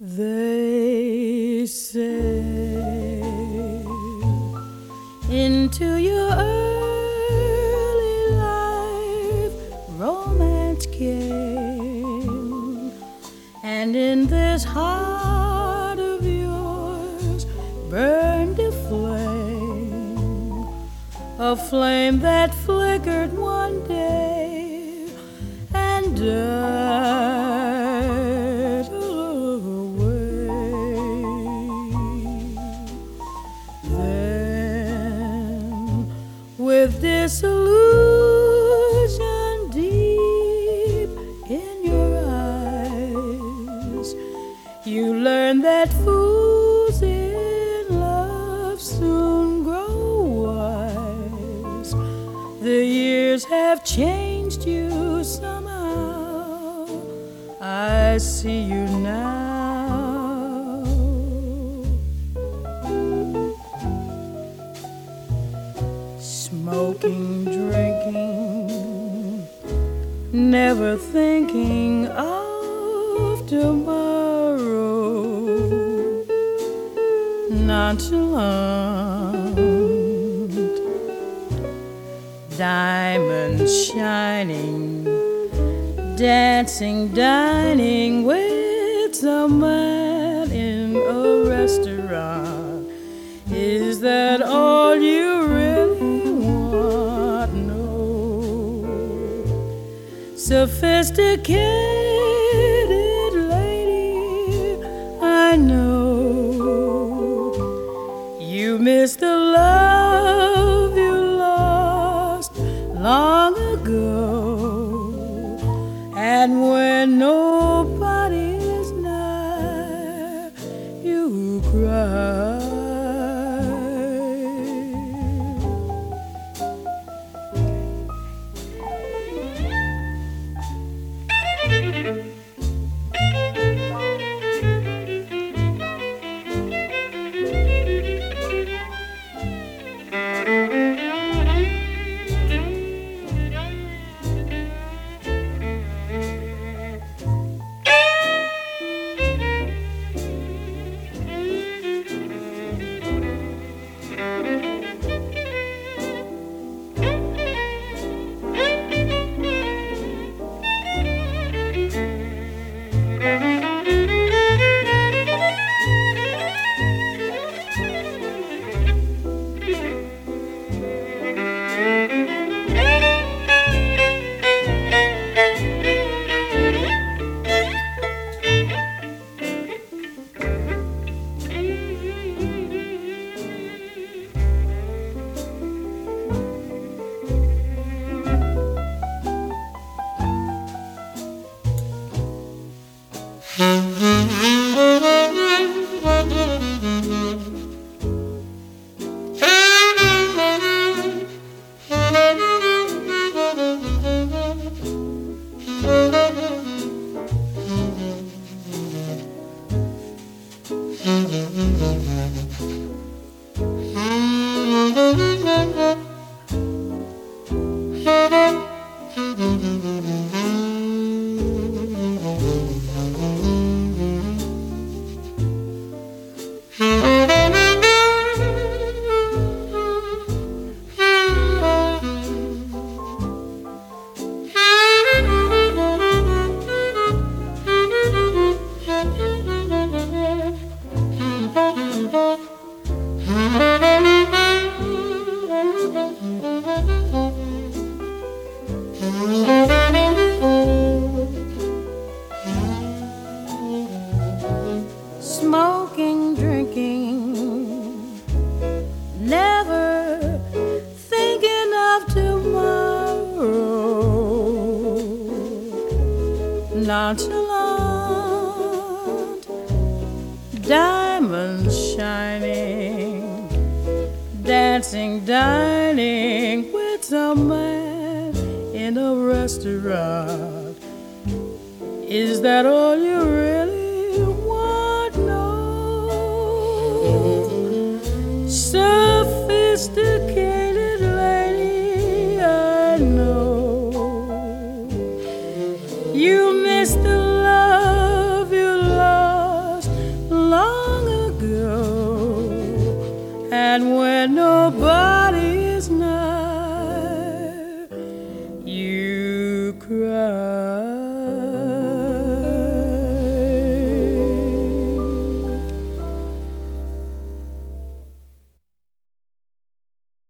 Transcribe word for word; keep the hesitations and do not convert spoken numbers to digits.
They say into your early life romance came, and in this heart of yours burned a flame, a flame that flickered one day and died with disillusion deep in your eyes. You learn that fools in love soon grow wise. The years have changed you somehow. I see you now. Smoking, drinking, never thinking of tomorrow. Nonchalant, diamonds shining, dancing, dining with some man in a restaurant. Is that all you really want? No. Sophisticated lady, I know you miss the love you lost long ago. And when nobody is nigh, you cry. Smoking, drinking, never thinking of tomorrow. Nonchalant, diamonds shining, dancing, dining with some man in a restaurant. Is that all you really want? No. Sophisticated lady, I know you miss the love you lost when nobody is nigh, you cry.